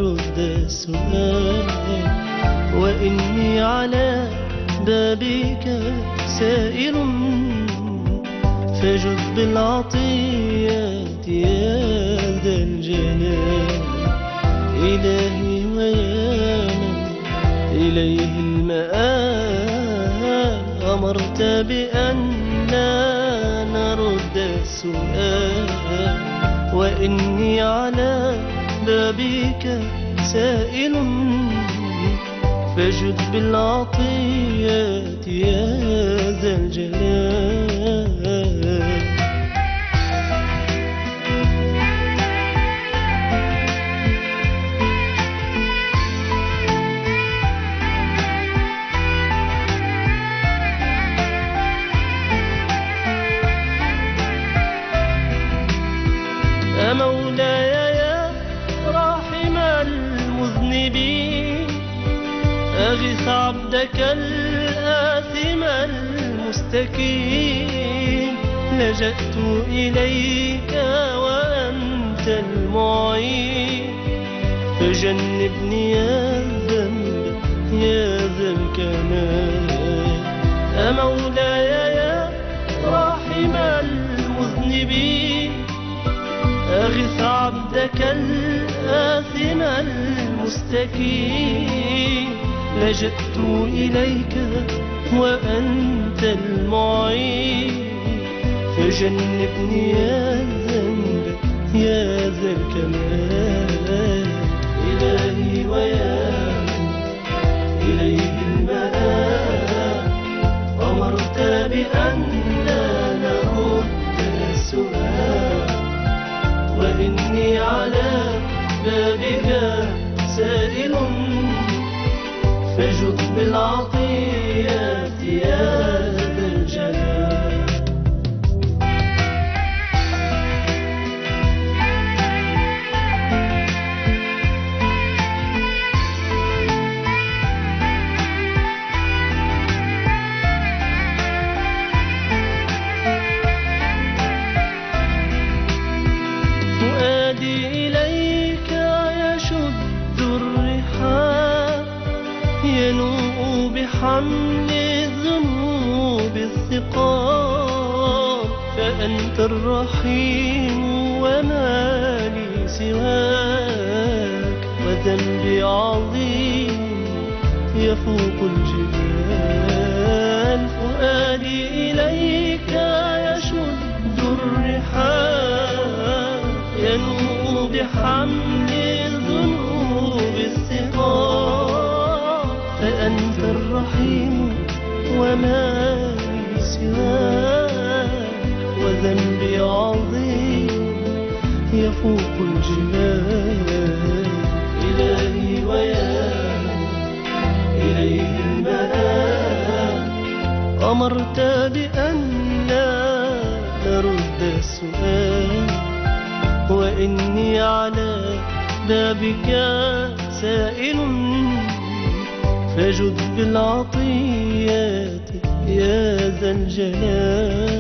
أرد السؤال، وإني على بابك سائل، فجد بالعطيات يا ذا الجلال. إلهي ويا من إليه المآل، أمرت بأن نرد السؤال، وإني على بابك سائل، فجد بالعطيات يا ذا الجلال. مولاي يا راحم المذنبين، أغث عبدك الآثم المستكين. لجأت إليك وأنت المعين، فجنبني يا الذنب يا ذا الكمال. مولاي يا راحم المذنبين، أغث عبدك الآثم المستكين. لجأت إليك وأنت المعين، فجنبني يا الذنب يا ذا الكمال. إلهي ويا من إليه المآل، أمرت بأن نرد السؤال، وإني على بابك سائل، فجد بالعطيات يا ذا الجلال. فؤادي إليك يشد الرحال، ينوء بحمل الذنوب الثقال. فأنت الرحيم وما لي سواك، وذنبي عظيم يفوق الجبال. فؤادي إليك يشد الرحال، ينوء بحمل الذنوب الثقال. فأنت الرحيم وما لي سواك، وذنبي عظيم يفوق الجبال. إلهي ويا من إليه المآل، أمرت بأن نرد السؤال، وإني على بابك سائل، فجد بالعطيات يا ذا الجلال.